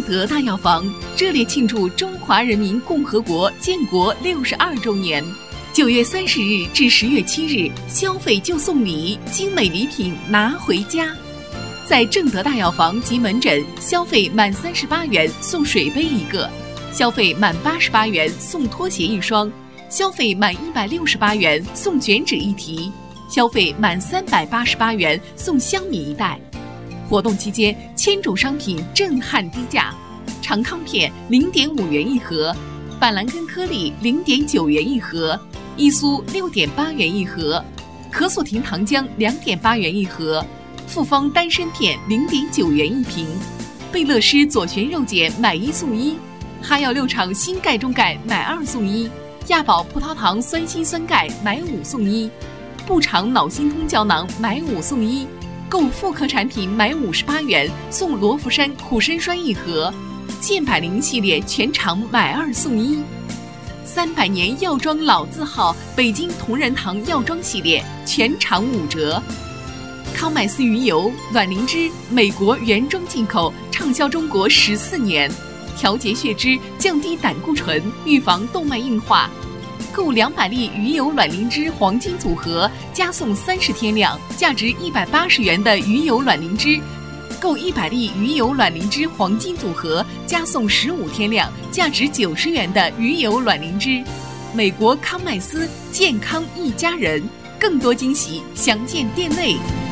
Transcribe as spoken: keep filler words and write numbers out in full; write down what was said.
德大药房热烈庆祝中华人民共和国建国六十二周年。九月三十日至十月七日，消费就送礼，精美礼品拿回家。在正德大药房及门诊，消费满三十八元送水杯一个，消费满八十八元送拖鞋一双，消费满一百六十八元送卷纸一提，消费满三百八十八元送香米一袋。活动期间，千种商品震撼低价：长康片零点五元一盒，板蓝根颗粒零点九元一盒，伊苏六点八元一盒，可索婷糖浆两点八元一盒，复方丹参片零点九元一瓶，贝乐诗左旋肉碱买一送一，哈药六厂锌钙中钙买二送一，亚宝葡萄糖酸锌酸钙买五送一，步肠脑心通胶囊买五送一。购妇科产品买五十八元送罗浮山苦参酸一盒，健百灵系列全场买二送一。三百年药妆老字号北京同仁堂药妆系列全场五折。康麦斯鱼油卵磷脂美国原装进口，畅销中国十四年，调节血脂，降低胆固醇，预防动脉硬化。购两百粒鱼油卵磷脂黄金组合，加送三十天量，价值一百八十元的鱼油卵磷脂；购一百粒鱼油卵磷脂黄金组合，加送十五天量，价值九十元的鱼油卵磷脂。美国康麦斯，健康一家人，更多惊喜详见店内。